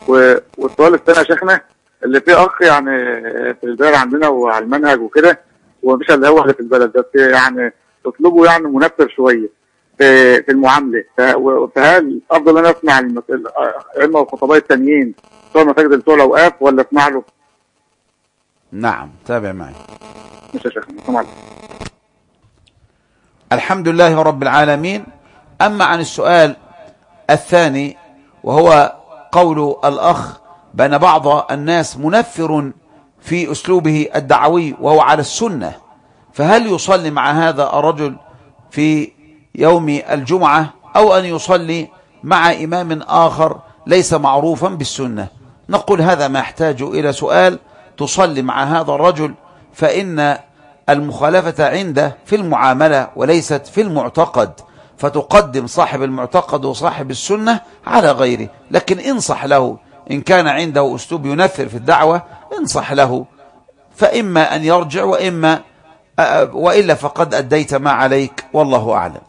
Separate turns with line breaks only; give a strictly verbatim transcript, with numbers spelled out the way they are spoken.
والسؤال الثاني يا شيخنا، اللي فيه اخ يعني في البلد عندنا وعلى المنهج وكده، ومش اللي هو اللي في البلد بس يعني اسلوبه يعني منفر شويه في في المعامله، فهل افضل انا اسمع الائمه والخطباء التانيين بتوع المساجد بتوع الاوقاف ولا اسمع له؟
نعم، تابع معي.
مش يا شيخنا، سمع له.
الحمد لله رب العالمين. أما عن السؤال الثاني وهو قول الأخ بأن بعض الناس منفر في أسلوبه الدعوي وهو على السنة، فهل يصلي مع هذا الرجل في يوم الجمعة أو أن يصلي مع إمام آخر ليس معروفا بالسنة؟ نقول هذا ما يحتاج إلى سؤال. تصلي مع هذا الرجل فإن المخالفة عنده في المعاملة وليست في المعتقد، فتقدم صاحب المعتقد وصاحب السنة على غيره. لكن انصح له إن كان عنده أسلوب ينفر في الدعوة، انصح له، فإما أن يرجع وإما وإلا فقد أديت ما عليك، والله أعلم.